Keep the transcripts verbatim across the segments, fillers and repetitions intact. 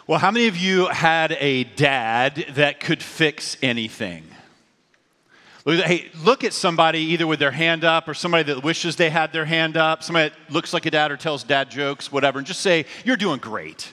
Well, how many of you had a dad that could fix anything? Look at, hey, look at somebody either with their hand up or somebody that wishes they had their hand up, somebody that looks like a dad or tells dad jokes, whatever, and just say, you're doing great.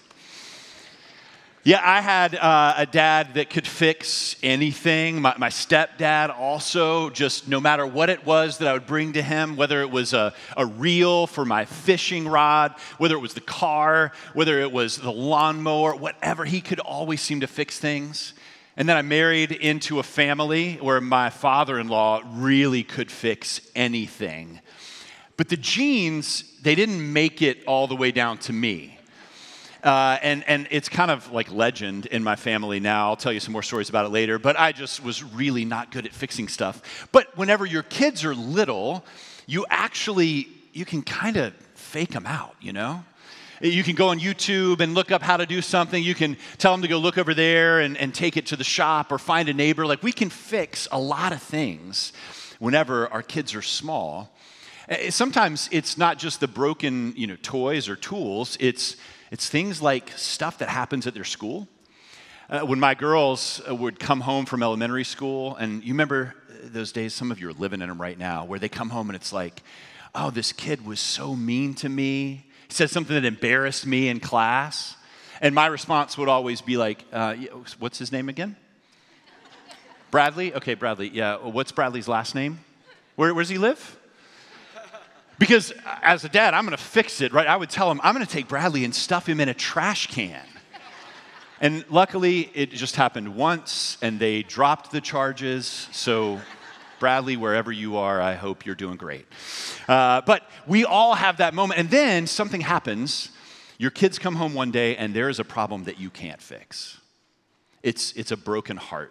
Yeah, I had uh, a dad that could fix anything. My, my stepdad also, just no matter what it was that I would bring to him, whether it was a, a reel for my fishing rod, whether it was the car, whether it was the lawnmower, whatever, he could always seem to fix things. And then I married into a family where my father-in-law really could fix anything. But the genes, they didn't make it all the way down to me. Uh, and, and it's kind of like legend in my family now. I'll tell you some more stories about it later. But I just was really not good at fixing stuff. But whenever your kids are little, you actually, you can kind of fake them out, you know? You can go on YouTube and look up how to do something. You can tell them to go look over there and, and take it to the shop or find a neighbor. Like, we can fix a lot of things whenever our kids are small. Sometimes it's not just the broken, you know, toys or tools. It's It's things like stuff that happens at their school. Uh, when my girls uh, would come home from elementary school, and you remember those days, some of you are living in them right now, where they come home and it's like, oh, this kid was so mean to me. He said something that embarrassed me in class. And my response would always be like, uh, what's his name again? Bradley? Okay, Bradley. Yeah, what's Bradley's last name? Where, where does he live? Because as a dad, I'm going to fix it, right? I would tell him, I'm going to take Bradley and stuff him in a trash can. And luckily, it just happened once, and they dropped the charges. So, Bradley, wherever you are, I hope you're doing great. Uh, but we all have that moment. And then something happens. Your kids come home one day, and there is a problem that you can't fix. It's, it's a broken heart.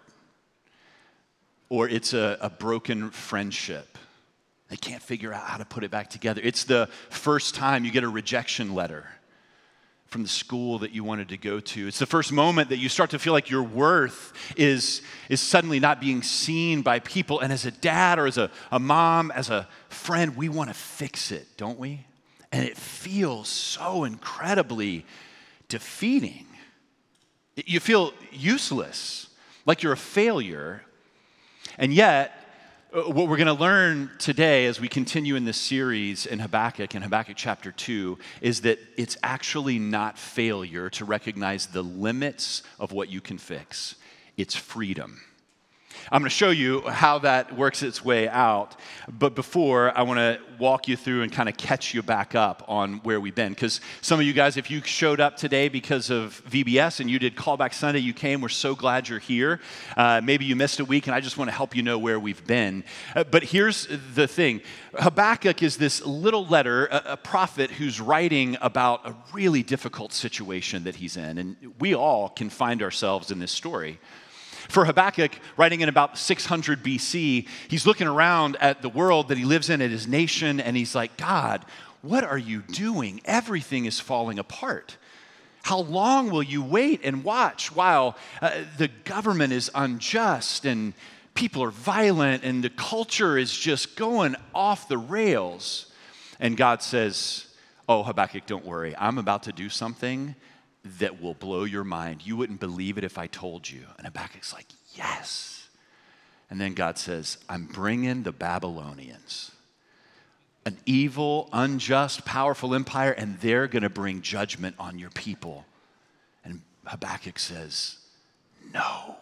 Or it's a, a broken friendship. They can't figure out how to put it back together. It's the first time you get a rejection letter from the school that you wanted to go to. It's the first moment that you start to feel like your worth is, is suddenly not being seen by people. And as a dad or as a, a mom, as a friend, we want to fix it, don't we? And it feels so incredibly defeating. You feel useless, like you're a failure. And yet, what we're going to learn today as we continue in this series in Habakkuk, in Habakkuk chapter two, is that it's actually not failure to recognize the limits of what you can fix. It's freedom. I'm going to show you how that works its way out. But before, I want to walk you through and kind of catch you back up on where we've been. Because some of you guys, if you showed up today because of V B S and you did Callback Sunday, you came, we're so glad you're here. Uh, maybe you missed a week, and I just want to help you know where we've been. Uh, but here's the thing. Habakkuk is this little letter, a, a prophet who's writing about a really difficult situation that he's in. And we all can find ourselves in this story. For Habakkuk, writing in about six hundred B C, he's looking around at the world that he lives in, at his nation, and he's like, God, what are you doing? Everything is falling apart. How long will you wait and watch while uh, the government is unjust and people are violent and the culture is just going off the rails? And God says, oh, Habakkuk, don't worry. I'm about to do something that will blow your mind. You wouldn't believe it if I told you. And Habakkuk's like, yes. And then God says, I'm bringing the Babylonians, an evil, unjust, powerful empire, and they're going to bring judgment on your people. And Habakkuk says, no.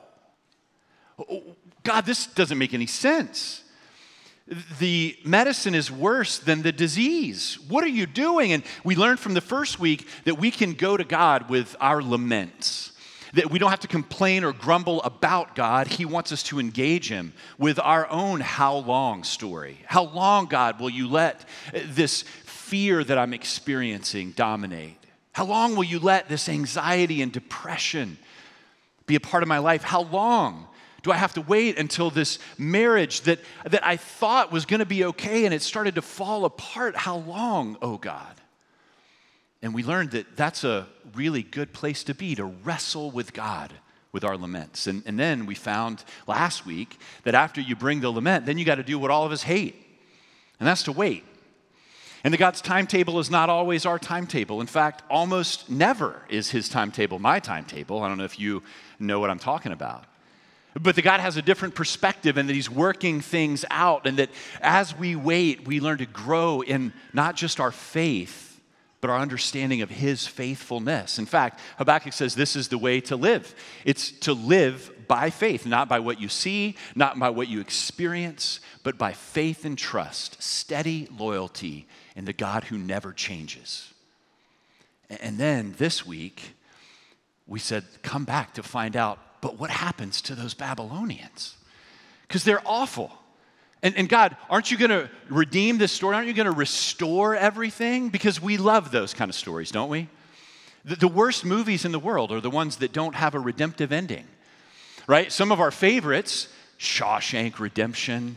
God, this doesn't make any sense. The medicine is worse than the disease. What are you doing? And we learned from the first week that we can go to God with our laments, that we don't have to complain or grumble about God. He wants us to engage him with our own how long story. How long, God, will you let this fear that I'm experiencing dominate? How long will you let this anxiety and depression be a part of my life? How long do I have to wait until this marriage that, that I thought was going to be okay and it started to fall apart? How long, oh God? And we learned that that's a really good place to be, to wrestle with God with our laments. And, and then we found last week that after you bring the lament, then you got to do what all of us hate, and that's to wait. And that God's timetable is not always our timetable. In fact, almost never is his timetable my timetable. I don't know if you know what I'm talking about. But that God has a different perspective and that he's working things out, and that as we wait, we learn to grow in not just our faith, but our understanding of his faithfulness. In fact, Habakkuk says this is the way to live. It's to live by faith, not by what you see, not by what you experience, but by faith and trust, steady loyalty in the God who never changes. And then this week, we said, come back to find out, but what happens to those Babylonians? Because they're awful. And, and God, aren't you going to redeem this story? Aren't you going to restore everything? Because we love those kind of stories, don't we? The, the worst movies in the world are the ones that don't have a redemptive ending, right? Some of our favorites, Shawshank Redemption,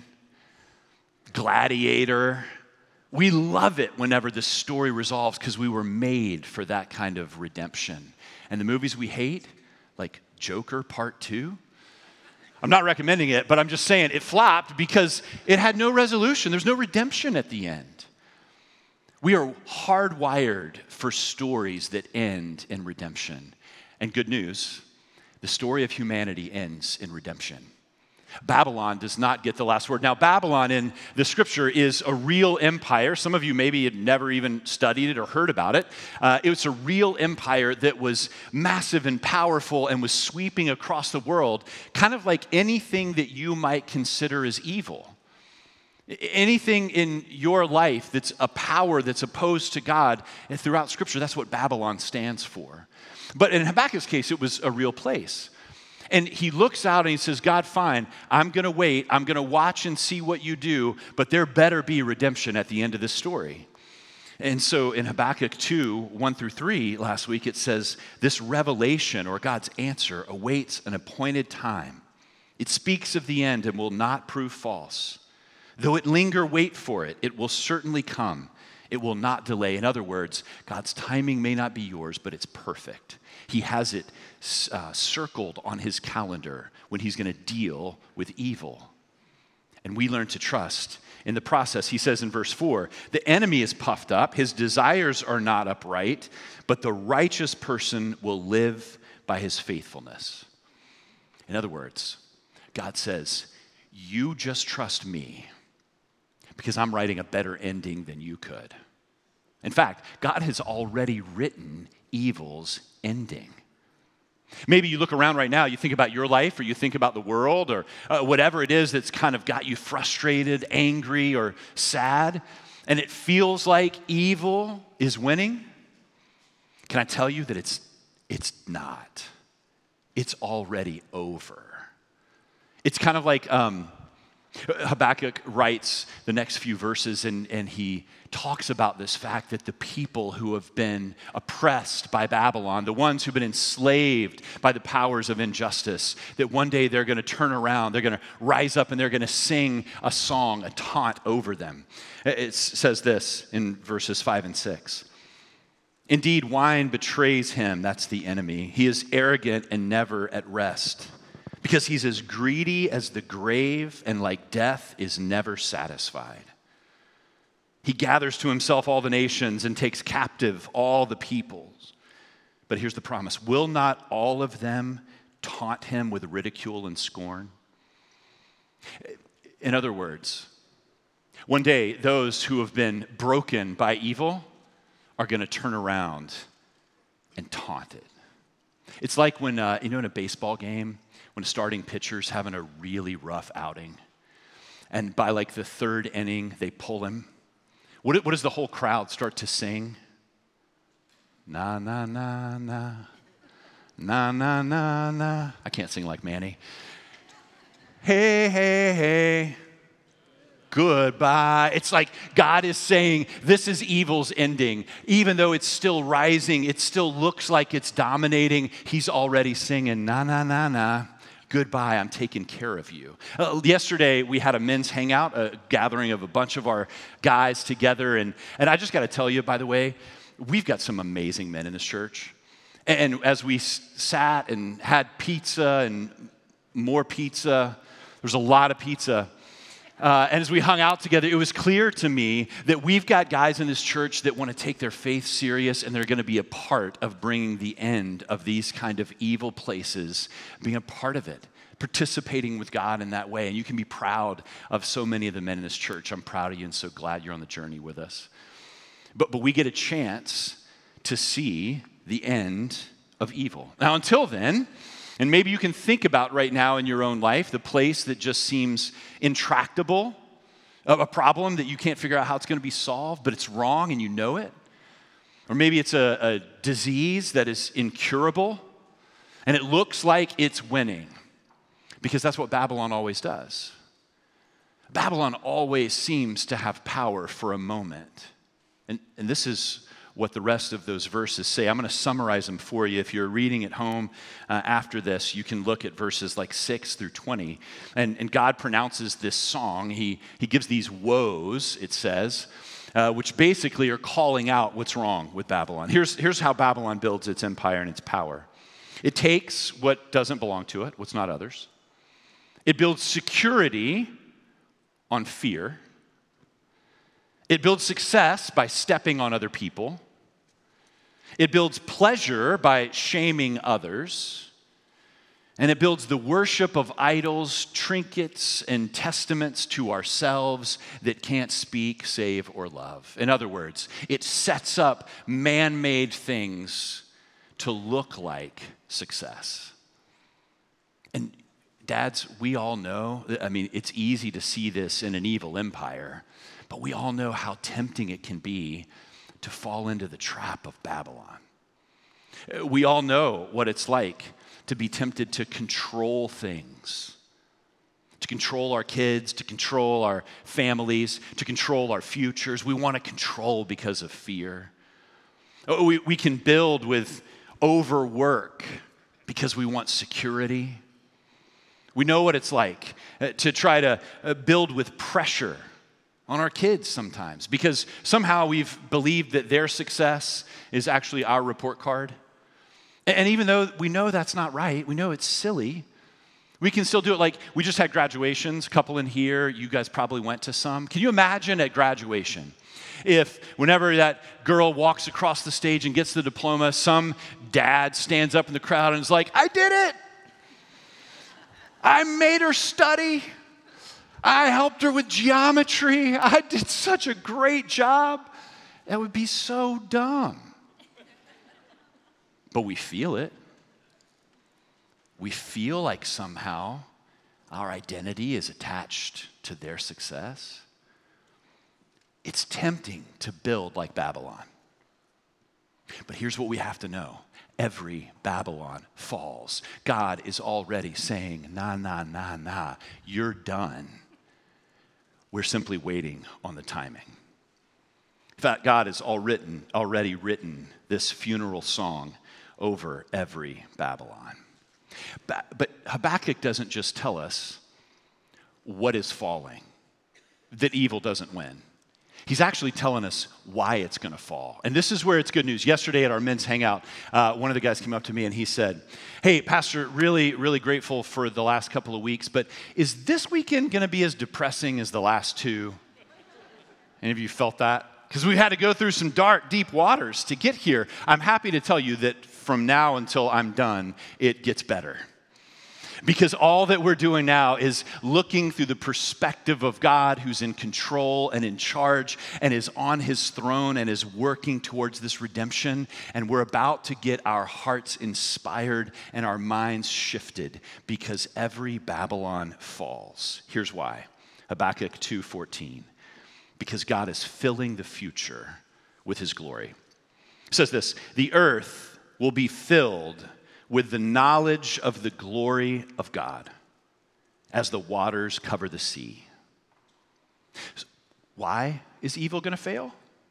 Gladiator, we love it whenever the story resolves because we were made for that kind of redemption. And the movies we hate, like Joker Part Two, I'm not recommending it, but I'm just saying it flopped because it had no resolution. There's no redemption at the end. We are hardwired for stories that end in redemption. And good news, the story of humanity ends in redemption. Babylon does not get the last word. Now, Babylon in the scripture is a real empire. Some of you maybe had never even studied it or heard about it. Uh, it was a real empire that was massive and powerful and was sweeping across the world, kind of like anything that you might consider as evil. Anything in your life that's a power that's opposed to God, and throughout scripture, that's what Babylon stands for. But in Habakkuk's case, it was a real place. And he looks out and he says, God, fine, I'm going to wait. I'm going to watch and see what you do, but there better be redemption at the end of this story. And so in Habakkuk two, one through three last week, it says, this revelation or God's answer awaits an appointed time. It speaks of the end and will not prove false. Though it linger, wait for it. It will certainly come. It will not delay. In other words, God's timing may not be yours, but it's perfect. He has it uh, circled on his calendar when he's going to deal with evil. And we learn to trust in the process. He says in verse four, the enemy is puffed up, his desires are not upright, but the righteous person will live by his faithfulness. In other words, God says, you just trust me because I'm writing a better ending than you could. In fact, God has already written evil's ending. Maybe you look around right now, you think about your life, or you think about the world, or uh, whatever it is that's kind of got you frustrated, angry, or sad, and it feels like evil is winning. Can I tell you that it's, it's not? It's already over. It's kind of like um, Habakkuk writes the next few verses, and, and he talks about this fact that the people who have been oppressed by Babylon, the ones who've been enslaved by the powers of injustice, that one day they're going to turn around, they're going to rise up, and they're going to sing a song, a taunt over them. It says this in verses five and six. Indeed, wine betrays him, that's the enemy. He is arrogant and never at rest, because he's as greedy as the grave, and like death is never satisfied. He gathers to himself all the nations and takes captive all the peoples. But here's the promise. Will not all of them taunt him with ridicule and scorn? In other words, one day those who have been broken by evil are going to turn around and taunt it. It's like when, uh, you know, in a baseball game, when a starting pitcher's having a really rough outing, and by like the third inning, they pull him. What, what does the whole crowd start to sing? Na, na, na, na. Na, na, na, na. I can't sing like Manny. Hey, hey, hey. Goodbye. It's like God is saying, this is evil's ending. Even though it's still rising, it still looks like it's dominating. He's already singing, na, na, na, na. Goodbye, I'm taking care of you. Uh, yesterday, we had a men's hangout, a gathering of a bunch of our guys together. And, and I just got to tell you, by the way, we've got some amazing men in this church. And, and as we s- sat and had pizza and more pizza, there's a lot of pizza. Uh, and as we hung out together, it was clear to me that we've got guys in this church that want to take their faith serious, and they're going to be a part of bringing the end of these kind of evil places, being a part of it, participating with God in that way. And you can be proud of so many of the men in this church. I'm proud of you and so glad you're on the journey with us. But, but we get a chance to see the end of evil. Now, until then, and maybe you can think about right now in your own life the place that just seems intractable, a problem that you can't figure out how it's going to be solved, but it's wrong and you know it. Or maybe it's a, a disease that is incurable and it looks like it's winning, because that's what Babylon always does. Babylon always seems to have power for a moment. And, and this is what the rest of those verses say. I'm going to summarize them for you. If you're reading at home uh, after this, you can look at verses like six through twenty. And, and God pronounces this song. He, he gives these woes, it says, uh, which basically are calling out what's wrong with Babylon. Here's, here's how Babylon builds its empire and its power. It takes what doesn't belong to it, what's not others. It builds security on fear. It builds success by stepping on other people. It builds pleasure by shaming others. And it builds the worship of idols, trinkets, and testaments to ourselves that can't speak, save, or love. In other words, it sets up man-made things to look like success. And dads, we all know, I mean, it's easy to see this in an evil empire, but we all know how tempting it can be to fall into the trap of Babylon. We all know what it's like to be tempted to control things, to control our kids, to control our families, to control our futures. We want to control because of fear. We, we can build with overwork because we want security. We know what it's like to try to build with pressure on our kids sometimes, because somehow we've believed that their success is actually our report card. And even though we know that's not right, we know it's silly, we can still do it. Like, we just had graduations, a couple in here, you guys probably went to some. Can you imagine at graduation, if whenever that girl walks across the stage and gets the diploma, some dad stands up in the crowd and is like, I did it! I made her study. I helped her with geometry. I did such a great job. That would be so dumb. But we feel it. We feel like somehow our identity is attached to their success. It's tempting to build like Babylon. But here's what we have to know. Every Babylon falls. God is already saying, nah, nah, nah, nah, you're done. We're simply waiting on the timing. In fact, God has all written, already written this funeral song over every Babylon. But Habakkuk doesn't just tell us what is falling, that evil doesn't win. He's actually telling us why it's going to fall. And this is where it's good news. Yesterday at our men's hangout, uh, one of the guys came up to me and he said, hey, Pastor, really, really grateful for the last couple of weeks, but is this weekend going to be as depressing as the last two? Any of you felt that? Because we had to go through some dark, deep waters to get here. I'm happy to tell you that from now until I'm done, it gets better. Because all that we're doing now is looking through the perspective of God, who's in control and in charge and is on his throne and is working towards this redemption. And we're about to get our hearts inspired and our minds shifted, because every Babylon falls. Here's why. Habakkuk two fourteen. Because God is filling the future with his glory. It says this, the earth will be filled with the knowledge of the glory of God as the waters cover the sea. Why is evil going to fail?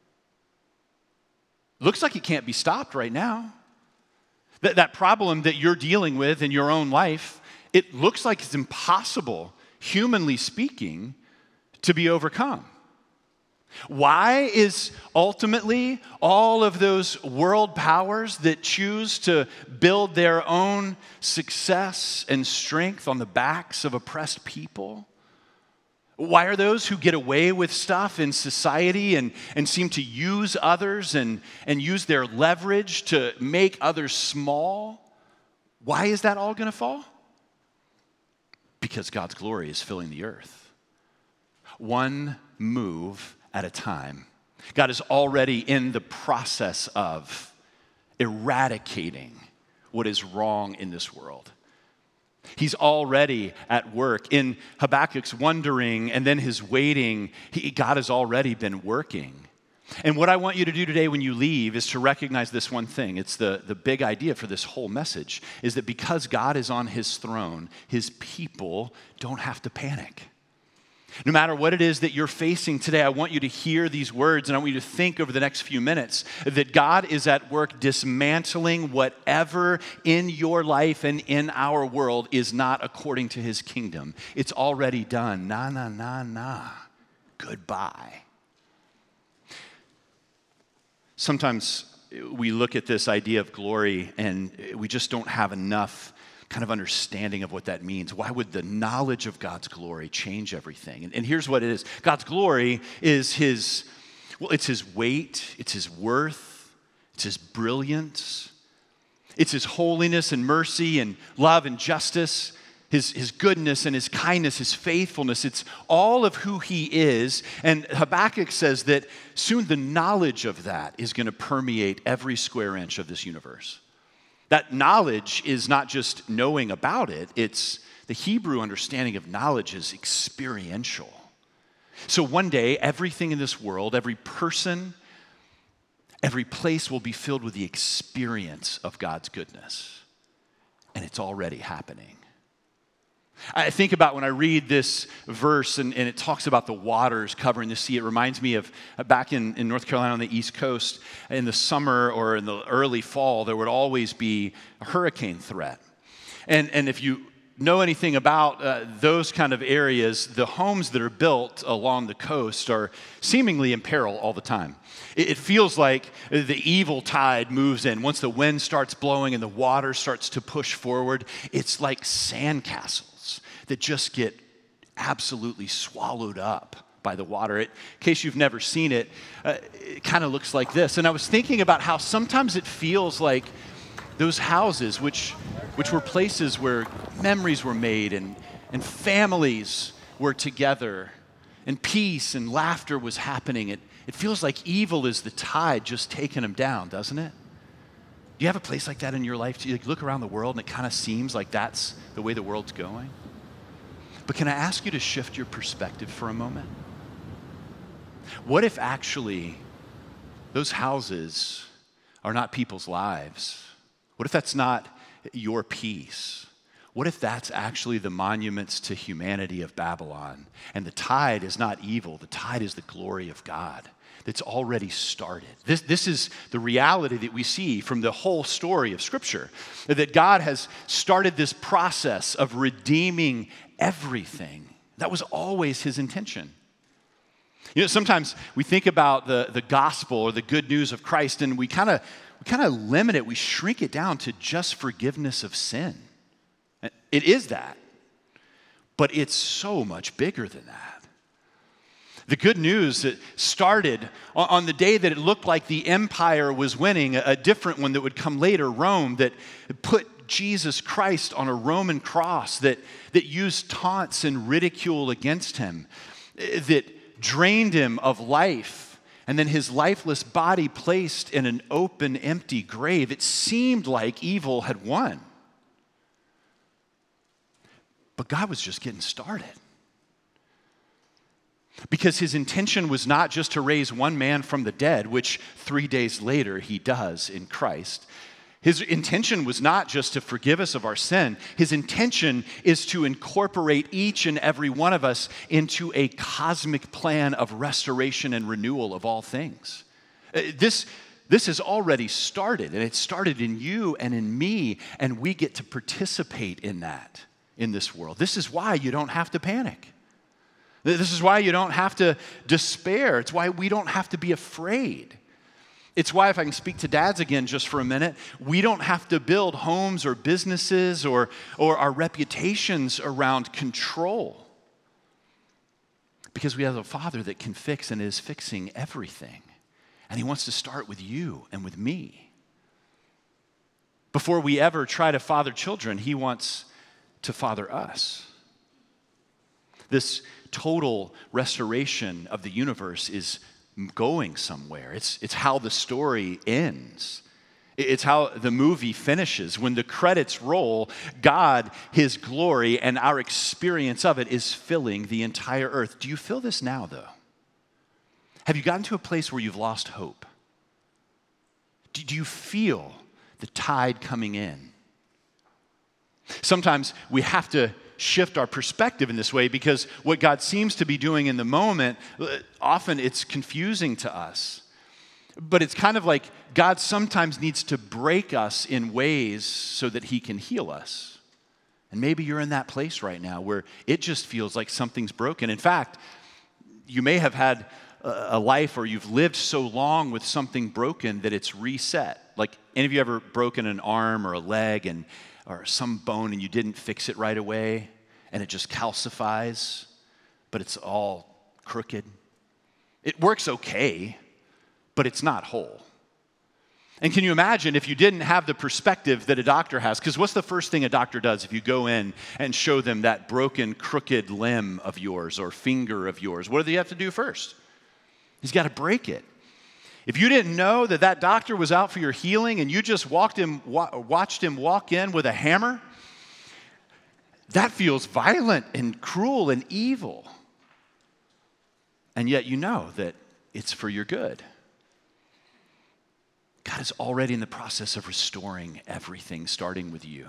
Looks like it can't be stopped right now. That, that problem that you're dealing with in your own life, it looks like it's impossible, humanly speaking, to be overcome. Why is ultimately all of those world powers that choose to build their own success and strength on the backs of oppressed people? Why are those who get away with stuff in society and, and seem to use others and, and use their leverage to make others small, why is that all going to fall? Because God's glory is filling the earth. One move at a time. God is already in the process of eradicating what is wrong in this world. He's already at work. In Habakkuk's wondering and then his waiting, he, God has already been working. And what I want you to do today when you leave is to recognize this one thing. It's the, the big idea for this whole message, is that because God is on his throne, his people don't have to panic. No matter what it is that you're facing today, I want you to hear these words, and I want you to think over the next few minutes that God is at work dismantling whatever in your life and in our world is not according to his kingdom. It's already done. Na, na, na, na. Goodbye. Sometimes we look at this idea of glory and we just don't have enough kind of understanding of what that means. Why would the knowledge of God's glory change everything? And, and here's what it is. God's glory is his, well, it's his weight, it's his worth, it's his brilliance, it's his holiness and mercy and love and justice, his, his goodness and his kindness, his faithfulness. It's all of who he is. And Habakkuk says that soon the knowledge of that is going to permeate every square inch of this universe. That knowledge is not just knowing about it, it's the Hebrew understanding of knowledge is experiential. So one day, everything in this world, every person, every place will be filled with the experience of God's goodness. And it's already happening. I think about when I read this verse and, and it talks about the waters covering the sea. It reminds me of uh, back in, in North Carolina on the East Coast, in the summer or in the early fall, there would always be a hurricane threat. And, and if you know anything about uh, those kind of areas, the homes that are built along the coast are seemingly in peril all the time. It, it feels like the evil tide moves in. Once the wind starts blowing and the water starts to push forward, it's like sandcastles that just get absolutely swallowed up by the water. It, in case you've never seen it, uh, it kind of looks like this. And I was thinking about how sometimes it feels like those houses, which which were places where memories were made and, and families were together and peace and laughter was happening. It, it feels like evil is the tide just taking them down, doesn't it? Do you have a place like that in your life? Do you like, look around the world and it kind of seems like that's the way the world's going? But can I ask you to shift your perspective for a moment? What if actually those houses are not people's lives? What if that's not your peace? What if that's actually the monuments to humanity of Babylon? And the tide is not evil, the tide is the glory of God that's already started. This, this is the reality that we see from the whole story of Scripture, that God has started this process of redeeming everything. That was always his intention. You know, sometimes we think about the, the gospel or the good news of Christ and we kind of we kind of limit it, we shrink it down to just forgiveness of sin. It is that, but it's so much bigger than that. The good news that started on the day that it looked like the empire was winning, a different one that would come later, Rome, that put Jesus Christ on a Roman cross, that, that used taunts and ridicule against him, that drained him of life, and then his lifeless body placed in an open, empty grave. It seemed like evil had won. But God was just getting started. Because his intention was not just to raise one man from the dead, which three days later he does in Christ. His intention was not just to forgive us of our sin. His intention is to incorporate each and every one of us into a cosmic plan of restoration and renewal of all things. This, this has already started, and it started in you and in me, and we get to participate in that in this world. This is why you don't have to panic. This is why you don't have to despair. It's why we don't have to be afraid. It's why, if I can speak to dads again just for a minute, we don't have to build homes or businesses or, or our reputations around control. Because we have a Father that can fix and is fixing everything. And he wants to start with you and with me. Before we ever try to father children, he wants to father us. This total restoration of the universe is going somewhere. It's, it's how the story ends. It's how the movie finishes. When the credits roll, God, his glory, and our experience of it is filling the entire earth. Do you feel this now, though? Have you gotten to a place where you've lost hope? Do you feel the tide coming in? Sometimes we have to shift our perspective in this way because what God seems to be doing in the moment, often it's confusing to us. But it's kind of like God sometimes needs to break us in ways so that he can heal us. And maybe you're in that place right now where it just feels like something's broken. In fact, you may have had a life or you've lived so long with something broken that it's reset. Like, any of you ever broken an arm or a leg and or some bone and you didn't fix it right away and it just calcifies, but it's all crooked? It works okay, but it's not whole. And can you imagine if you didn't have the perspective that a doctor has? Because what's the first thing a doctor does if you go in and show them that broken, crooked limb of yours or finger of yours? What do they have to do first? He's got to break it. If you didn't know that that doctor was out for your healing and you just walked him, wa- watched him walk in with a hammer, that feels violent and cruel and evil. And yet you know that it's for your good. God is already in the process of restoring everything, starting with you.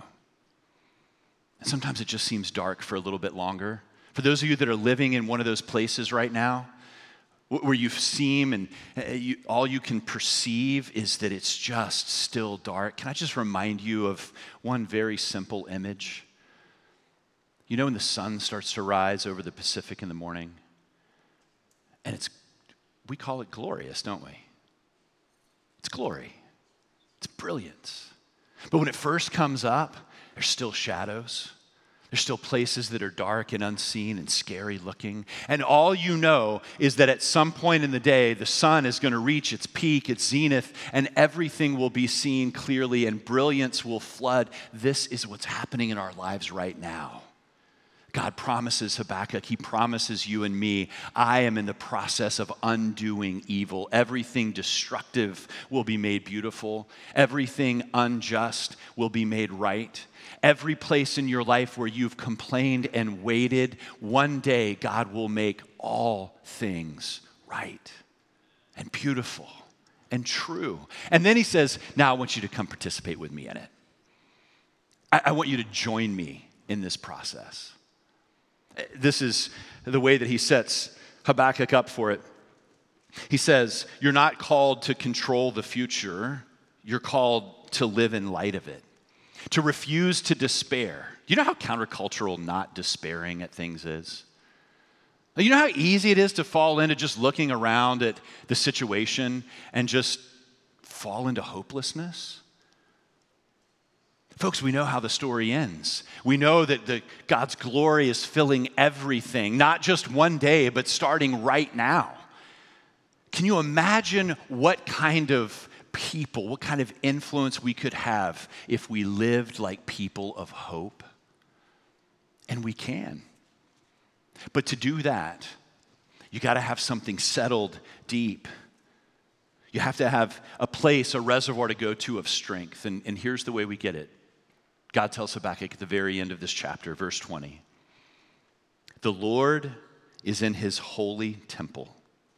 And sometimes it just seems dark for a little bit longer. For those of you that are living in one of those places right now, where you seem and you, all you can perceive is that it's just still dark, can I just remind you of one very simple image? You know when the sun starts to rise over the Pacific in the morning? And it's, we call it glorious, don't we? It's glory. It's brilliance. But when it first comes up, there's still shadows. There's still places that are dark and unseen and scary looking. And all you know is that at some point in the day, the sun is going to reach its peak, its zenith, and everything will be seen clearly and brilliance will flood. This is what's happening in our lives right now. God promises Habakkuk, he promises you and me, I am in the process of undoing evil. Everything destructive will be made beautiful. Everything unjust will be made right. Every place in your life where you've complained and waited, one day God will make all things right and beautiful and true. And then he says, now I want you to come participate with me in it. I, I want you to join me in this process. This is the way that he sets Habakkuk up for it. He says, you're not called to control the future. You're called to live in light of it, to refuse to despair. You know how countercultural not despairing at things is? You know how easy it is to fall into just looking around at the situation and just fall into hopelessness? Folks, we know how the story ends. We know that the, God's glory is filling everything, not just one day, but starting right now. Can you imagine what kind of people, what kind of influence we could have if we lived like people of hope? And we can. But to do that, you got to have something settled deep. You have to have a place, a reservoir to go to of strength. And, and here's the way we get it. God tells Habakkuk at the very end of this chapter, verse twenty, the Lord is in his holy temple.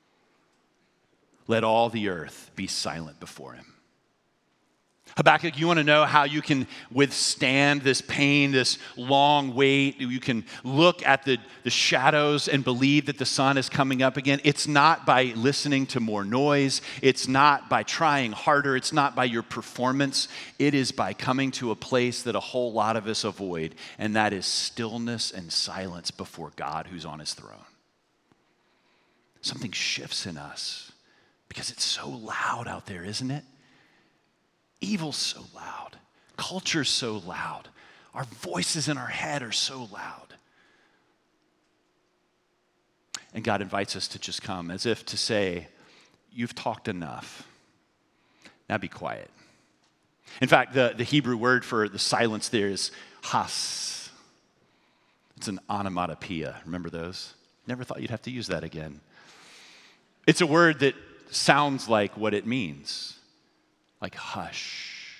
Let all the earth be silent before him. Habakkuk, you want to know how you can withstand this pain, this long wait? You can look at the, the shadows and believe that the sun is coming up again. It's not by listening to more noise. It's not by trying harder. It's not by your performance. It is by coming to a place that a whole lot of us avoid, and that is stillness and silence before God who's on his throne. Something shifts in us because it's so loud out there, isn't it? Evil's so loud. Culture's so loud. Our voices in our head are so loud. And God invites us to just come as if to say, you've talked enough. Now be quiet. In fact, the, the Hebrew word for the silence there is has. It's an onomatopoeia. Remember those? Never thought you'd have to use that again. It's a word that sounds like what it means, like hush.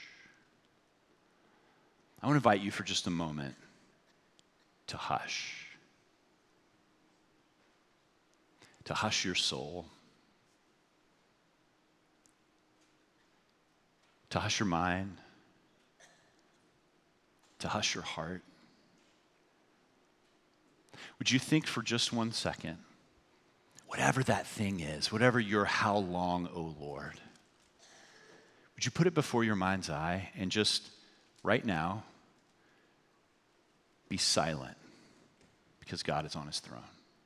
I want to invite you for just a moment to hush. To hush your soul. To hush your mind. To hush your heart. Would you think for just one second, whatever that thing is, whatever your how long, O Lord, would you put it before your mind's eye and just right now be silent because God is on his throne?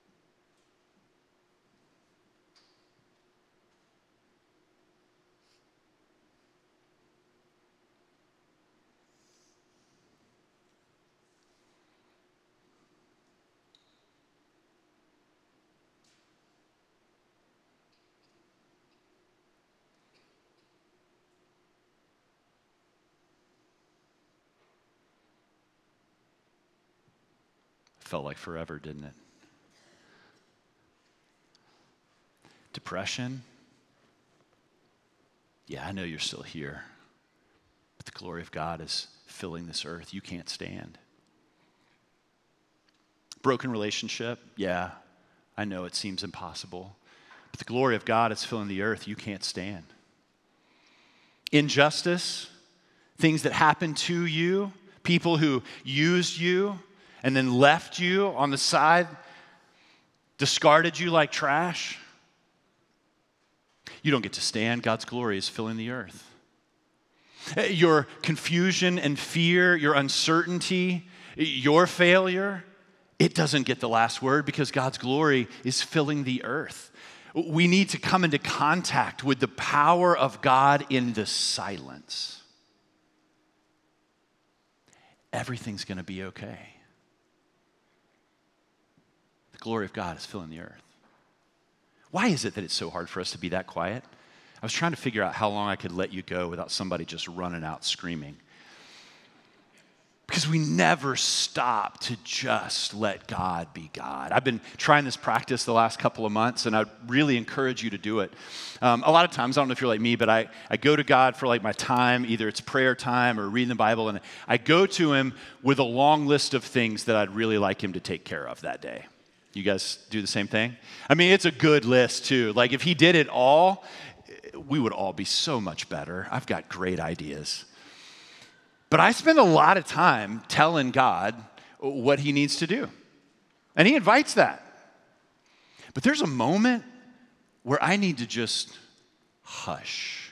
Felt like forever, didn't it? Depression? Yeah, I know you're still here. But the glory of God is filling this earth. You can't stand. Broken relationship? Yeah, I know it seems impossible. But the glory of God is filling the earth. You can't stand. Injustice? Things that happened to you? People who used you and then left you on the side, discarded you like trash. You don't get to stand. God's glory is filling the earth. Your confusion and fear, your uncertainty, your failure, it doesn't get the last word because God's glory is filling the earth. We need to come into contact with the power of God in the silence. Everything's going to be okay. The glory of God is filling the earth. Why is it that it's so hard for us to be that quiet? I was trying to figure out how long I could let you go without somebody just running out screaming. Because we never stop to just let God be God. I've been trying this practice the last couple of months, and I really encourage you to do it. Um, a lot of times, I don't know if you're like me, but I, I go to God for like my time, either it's prayer time or reading the Bible, and I go to him with a long list of things that I'd really like him to take care of that day. You guys do the same thing? I mean, it's a good list too. Like if he did it all, we would all be so much better. I've got great ideas. But I spend a lot of time telling God what he needs to do. And he invites that. But there's a moment where I need to just hush.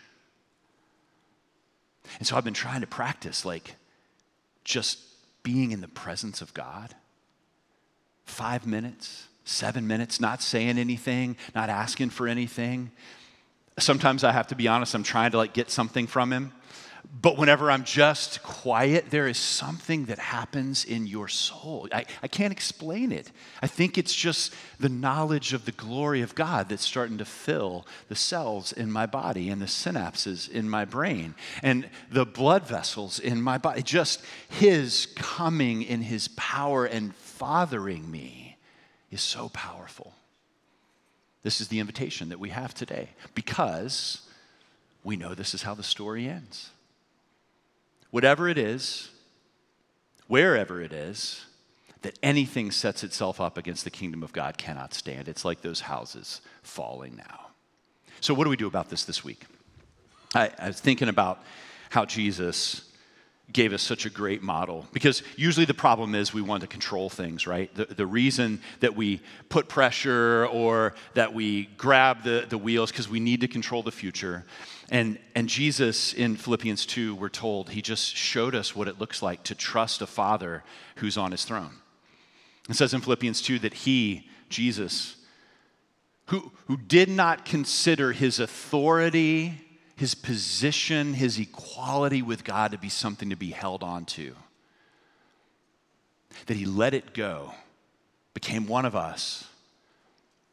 And so I've been trying to practice like just being in the presence of God. Five minutes, seven minutes, not saying anything, not asking for anything. Sometimes I have to be honest, I'm trying to like get something from him. But whenever I'm just quiet, there is something that happens in your soul. I, I can't explain it. I think it's just the knowledge of the glory of God that's starting to fill the cells in my body and the synapses in my brain and the blood vessels in my body. Just his coming in his power and fathering me is so powerful. This is the invitation that we have today because we know this is how the story ends. Whatever it is, wherever it is, that anything sets itself up against the kingdom of God cannot stand. It's like those houses falling now. So what do we do about this this week? I, I was thinking about how Jesus gave us such a great model because usually the problem is we want to control things, right? The, the reason that we put pressure or that we grab the, the wheels because we need to control the future. And, and Jesus in Philippians two, we're told, he just showed us what it looks like to trust a Father who's on his throne. It says in Philippians two that he, Jesus, who, who did not consider his authority, his position, his equality with God to be something to be held on to, that he let it go, became one of us,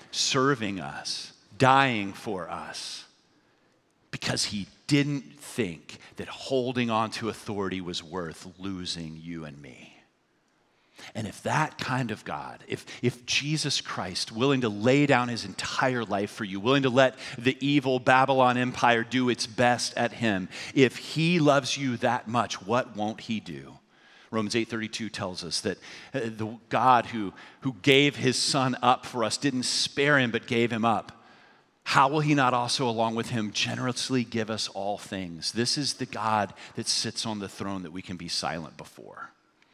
serving us, dying for us, because he didn't think that holding on to authority was worth losing you and me. And if that kind of God, if, if Jesus Christ, willing to lay down his entire life for you, willing to let the evil Babylon Empire do its best at him, if he loves you that much, what won't he do? Romans eight thirty-two tells us that the God who, who gave his son up for us didn't spare him but gave him up. How will he not also, along with him, generously give us all things? This is the God that sits on the throne that we can be silent before.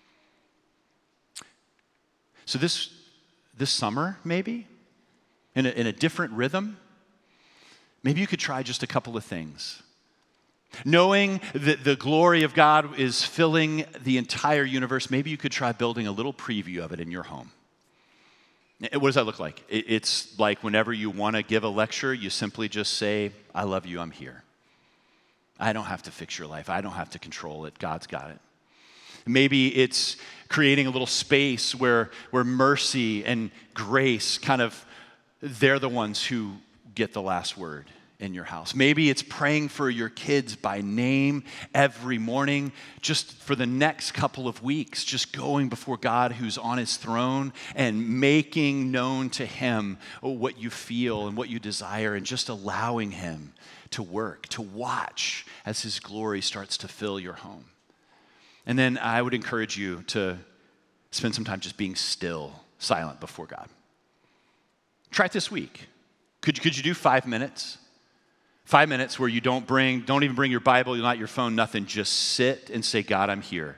So this, this summer, maybe, in a, in a different rhythm, maybe you could try just a couple of things. Knowing that the glory of God is filling the entire universe, maybe you could try building a little preview of it in your home. What does that look like? It's like whenever you want to give a lecture, you simply just say, I love you, I'm here. I don't have to fix your life. I don't have to control it. God's got it. Maybe it's creating a little space where, where mercy and grace kind of, they're the ones who get the last word in your house. Maybe it's praying for your kids by name every morning, just for the next couple of weeks, just going before God who's on his throne and making known to him what you feel and what you desire, and just allowing him to work, to watch as his glory starts to fill your home. And then I would encourage you to spend some time just being still, silent before God. Try it this week. Could, could you do five minutes? Five minutes where you don't bring, don't even bring your Bible, not your phone, nothing. Just sit and say, God, I'm here.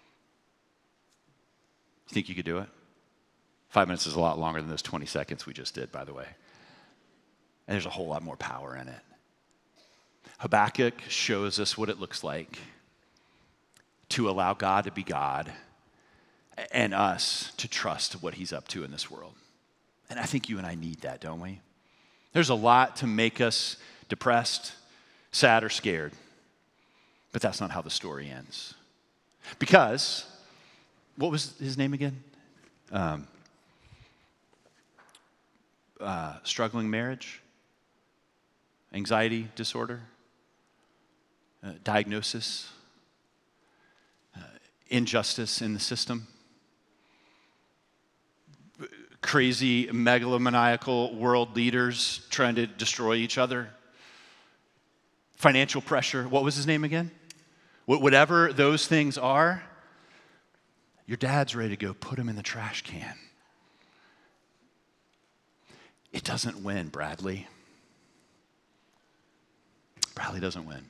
You think you could do it? Five minutes is a lot longer than those twenty seconds we just did, by the way. And there's a whole lot more power in it. Habakkuk shows us what it looks like to allow God to be God and us to trust what he's up to in this world. And I think you and I need that, don't we? There's a lot to make us depressed, sad, or scared. But that's not how the story ends. Because, what was his name again? Um, uh, struggling marriage, anxiety disorder, uh, diagnosis, uh, injustice in the system, crazy megalomaniacal world leaders trying to destroy each other, financial pressure. What was his name again? Whatever those things are, your dad's ready to go put them in the trash can. It doesn't win, Bradley. Bradley doesn't win.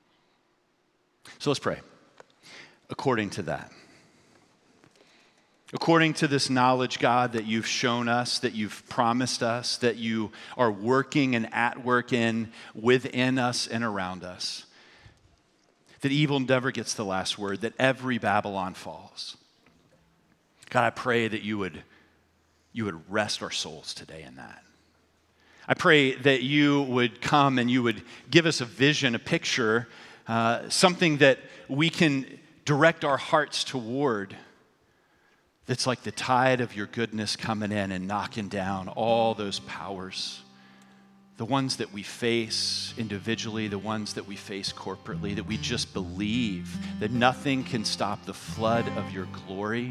So let's pray. According to that. According to this knowledge, God, that you've shown us, that you've promised us, that you are working and at work in, within us and around us, that evil never gets the last word, that every Babylon falls. God, I pray that you would, you would rest our souls today in that. I pray that you would come and you would give us a vision, a picture, uh, something that we can direct our hearts toward. That's like the tide of your goodness coming in and knocking down all those powers. The ones that we face individually, the ones that we face corporately, that we just believe that nothing can stop the flood of your glory.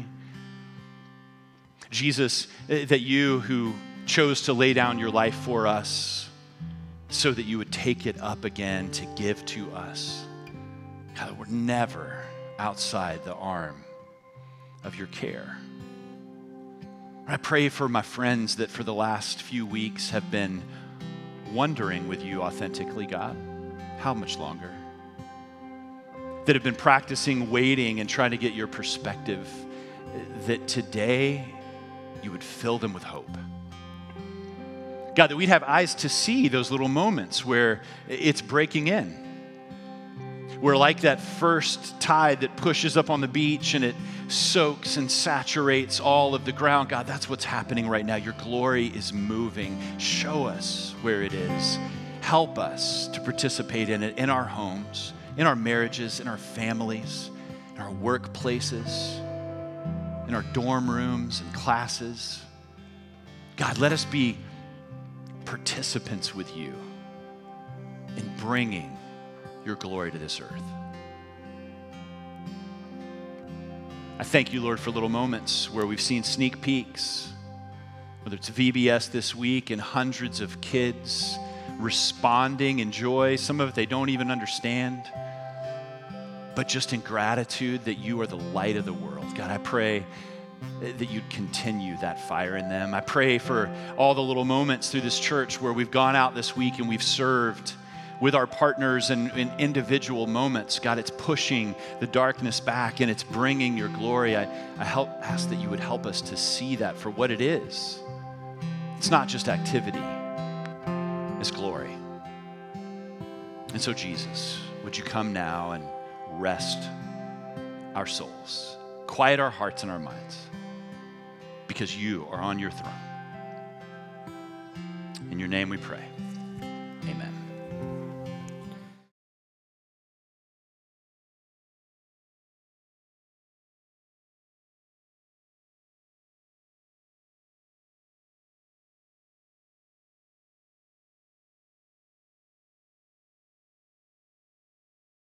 Jesus, that you who chose to lay down your life for us so that you would take it up again to give to us. God, we're never outside the arm of your care. I pray for my friends that for the last few weeks have been wondering with you authentically, God, how much longer? That have been practicing waiting and trying to get your perspective, that today you would fill them with hope. God, that we'd have eyes to see those little moments where it's breaking in. We're like that first tide that pushes up on the beach and it soaks and saturates all of the ground. God, that's what's happening right now. Your glory is moving. Show us where it is. Help us to participate in it in our homes, in our marriages, in our families, in our workplaces, in our dorm rooms and classes. God, let us be participants with you in bringing your glory to this earth. I thank you, Lord, for little moments where we've seen sneak peeks, whether it's V B S this week and hundreds of kids responding in joy. Some of it they don't even understand, but just in gratitude that you are the light of the world. God, I pray that you'd continue that fire in them. I pray for all the little moments through this church where we've gone out this week and we've served with our partners and in individual moments. God, it's pushing the darkness back and it's bringing your glory. I, I help, ask that you would help us to see that for what it is. It's not just activity, it's glory. And so, Jesus, would you come now and rest our souls, quiet our hearts and our minds, because you are on your throne. In your name we pray.